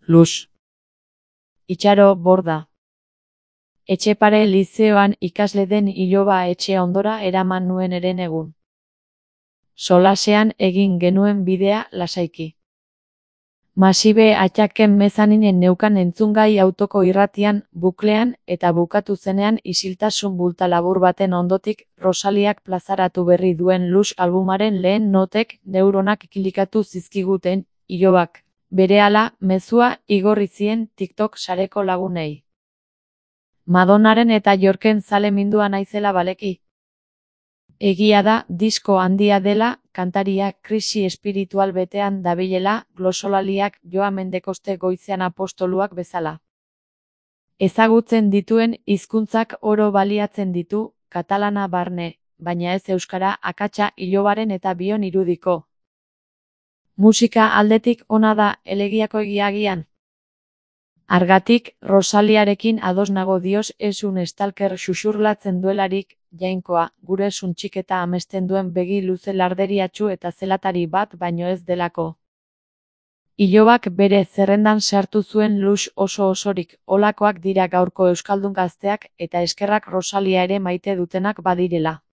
Luz. Itxaro Borda. Etxepare lizeoan ikasle den iloba etxe ondora eraman nuen eren egun. Solasean egin genuen bidea lasaiki. Masibe atxaken mezaninen neukan entzungai autoko irratian, buklean, eta bukatu zenean isiltasun bulta labur baten ondotik, Rosaliak plazaratu berri duen Luz albumaren lehen notek neuronak kilikatu zizkiguten, ilobak, berehala, mezua igorri zien TikTok sareko lagunei. Madonnaren eta Yorken zale mindua naizela baleki. Egia da, disko handia dela, kantaria krisi espiritual betean dabilela, glosolaliak Joa Mendekoste goizean apostoluak bezala. Ezagutzen dituen hizkuntzak oro baliatzen ditu, katalana barne, baina ez euskara akatsa ilobaren eta bion irudiko. Musika aldetik ona da, elegiako egiagian. Argatik, Rosaliarekin ados nago dios esun stalker xuxurlatzen duelarik, jainkoa, gure suntxiketa amesten duen begi luze larderiatsu eta zelatari bat baino ez delako. Ilobak bere zerrendan sartu zuen Luz oso osorik, holakoak dira gaurko euskaldun gazteak eta eskerrak Rosalia ere maite dutenak badirela.